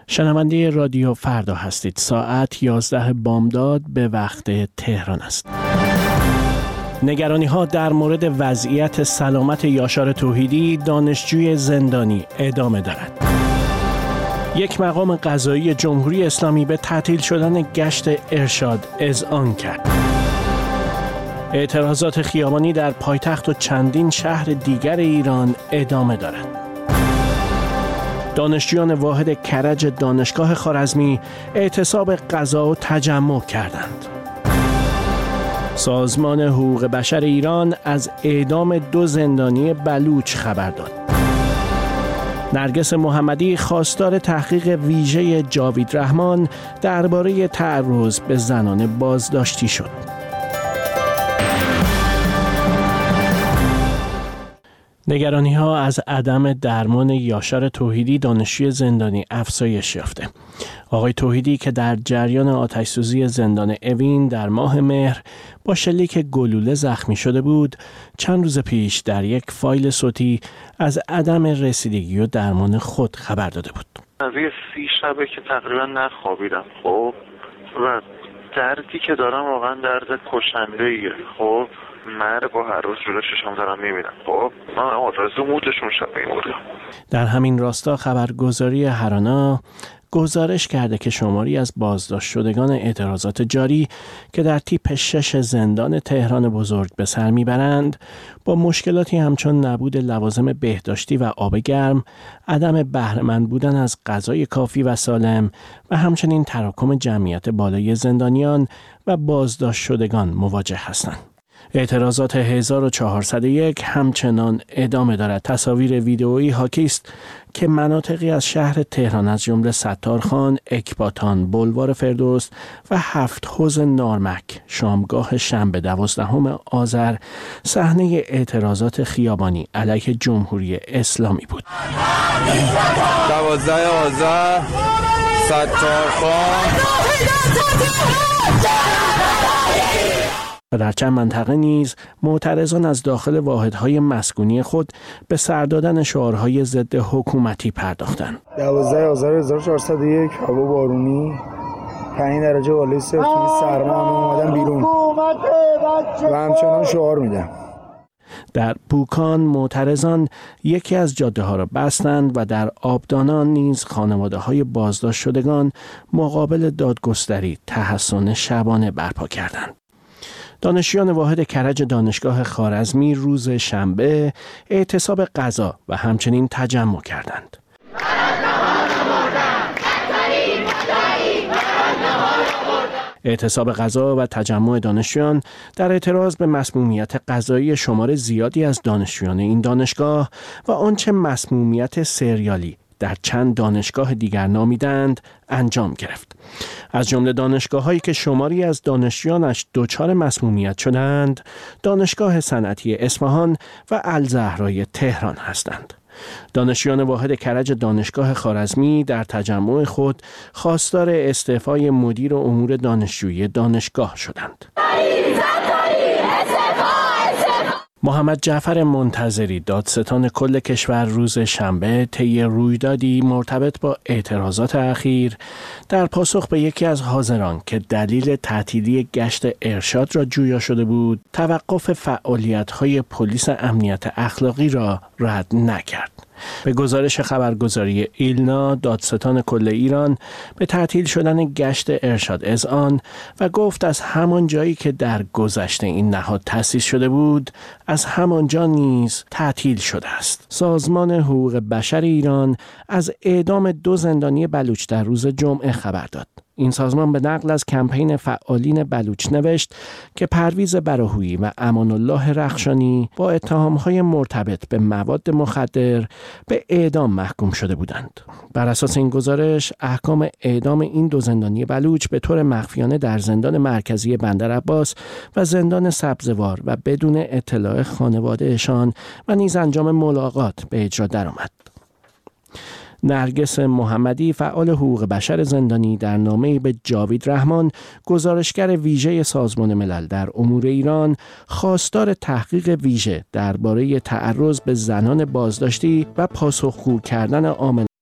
شنونده رادیو فردا هستید. ساعت 11 بامداد به وقت تهران است. نگرانی‌ها در مورد وضعیت سلامت یاشار توحیدی دانشجوی زندانی ادامه دارد. یک مقام قضایی جمهوری اسلامی به تعطیل شدن گشت ارشاد اذعان کرد. اعتراضات خیابانی در پایتخت و چندین شهر دیگر ایران ادامه دارد. دانشجویان واحد کرج دانشگاه خوارزمی اعتصاب غذا و تجمع کردند. سازمان حقوق بشر ایران از اعدام 2 زندانی بلوچ خبر داد. نرگس محمدی خواستار تحقیق ویژه جاوید رحمان درباره تعرض به زنان بازداشتی شد. نگرانی‌ها از عدم درمان یاشار توحیدی دانشجوی زندانی افزایش یافته. آقای توحیدی که در جریان آتش‌سوزی زندان اوین در ماه مهر با شلیک گلوله زخمی شده بود، چند روز پیش در یک فایل صوتی از عدم رسیدگی و درمان خود خبر داده بود. از 30 شبه که تقریبا نخوابیدم، خب، و دردی که دارم واقعا درد کشنده‌ایه، خب، مرگ و هر روز جلو چشم دارم میبینم. خب من آرزو موتشون شده بودم. در همین راستا خبرگزاری هرانا گزارش کرده که شماری از بازداشت شدگان اعتراضات جاری که در تیپ 6 زندان تهران بزرگ به سر میبرند با مشکلاتی همچون نبود لوازم بهداشتی و آب گرم، عدم بهره‌مند بودن از غذای کافی و سالم و همچنین تراکم جمعیت بالای زندانیان و بازداشت شدگان مواجه هستند. اعتراضات 1401 همچنان ادامه دارد. تصاویر ویدئویی حاکی است که مناطقی از شهر تهران از جمله ستارخان، اکباتان، بلوار فردوس و 7 حوض نارمک شامگاه شنبه 12 آذر صحنه اعتراضات خیابانی علیه جمهوری اسلامی بود. 12 آذر ستارخان و در چند منطقه نیز معترضان از داخل واحدهای مسکونی خود به سر دادن شعارهای ضد حکومتی پرداختند. 12 آذر 1401 هوا بارونی، 5 درجه بالای صفر، سرما، اومدن بیرون و همچنان شعار میدن. در بوکان معترضان یکی از جاده ها را بستند و در آبدانان نیز خانواده های بازداشت شدگان مقابل دادگستری تحصن شبانه برپا کردند. دانشجویان واحد کرج دانشگاه خوارزمی روز شنبه اعتصاب غذا و همچنین تجمع کردند. اعتصاب غذا و تجمع دانشجویان در اعتراض به مسمومیت غذایی شمار زیادی از دانشجویان این دانشگاه و آنچه مسمومیت سریالی در چند دانشگاه دیگر نامیدند انجام گرفت. از جمله دانشگاه‌هایی که شماری از دانشجویانش دچار مسمومیت شدند، دانشگاه صنعتی اصفهان و الزهرای تهران هستند. دانشجویان واحد کرج دانشگاه خوارزمی در تجمع خود خواستار استعفای مدیر امور دانشجویی دانشگاه شدند. محمد جعفر منتظری دادستان کل کشور روز شنبه طی رویدادی مرتبط با اعتراضات اخیر در پاسخ به یکی از حاضران که دلیل تعطیلی گشت ارشاد را جویا شده بود، توقف فعالیت‌های پلیس امنیت اخلاقی را رد نکرد. به گزارش خبرگزاری ایلنا، دادستان کل ایران به تعطیل شدن گشت ارشاد اذعان و گفت از همان جایی که در گذشته این نهاد تأسیس شده بود، از همانجا نیز تعطیل شده است. سازمان حقوق بشر ایران از اعدام 2 زندانی بلوچ در روز جمعه خبر داد. این سازمان به نقل از کمپین فعالین بلوچ نوشت که پرویز براهویی و امان الله رخشانی با اتهام‌های مرتبط به مواد مخدر به اعدام محکوم شده بودند. بر اساس این گزارش، احکام اعدام این 2 زندانی بلوچ به طور مخفیانه در زندان مرکزی بندرعباس و زندان سبزوار و بدون اطلاع خانواده‌شان و نیز انجام ملاقات به اجرا درآمد. نرگس محمدی فعال حقوق بشر زندانی در نامه‌ای به جاوید رحمان گزارشگر ویژه سازمان ملل در امور ایران خواستار تحقیق ویژه درباره تعرض به زنان بازداشتی و پاسخگو کردن عاملان